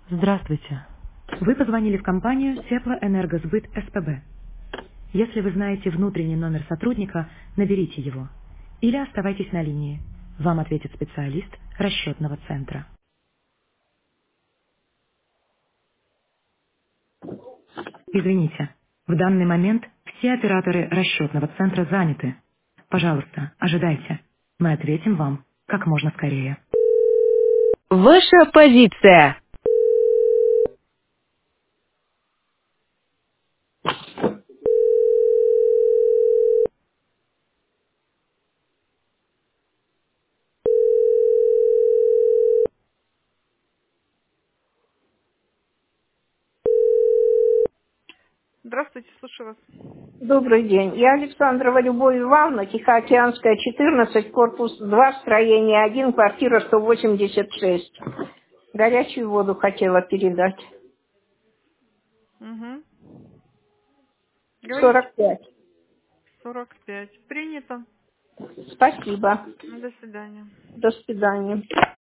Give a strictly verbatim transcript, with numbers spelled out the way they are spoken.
Здравствуйте. Вы позвонили в компанию Теплоэнергосбыт СПБ. Если вы знаете внутренний номер сотрудника, наберите его. Или оставайтесь на линии. Вам ответит специалист расчетного центра. Извините, в данный момент все операторы расчетного центра заняты. Пожалуйста, ожидайте. Мы ответим вам как можно скорее. Ваша позиция. Здравствуйте, слушаю вас. Добрый день. Я Александрова Любовь Ивановна, Тихоокеанская, четырнадцать, корпус два, строение один, квартира сто восемьдесят шесть. Горячую воду хотела передать. Угу. Говорите. сорок пять. сорок пять. Принято. Спасибо. До свидания. До свидания.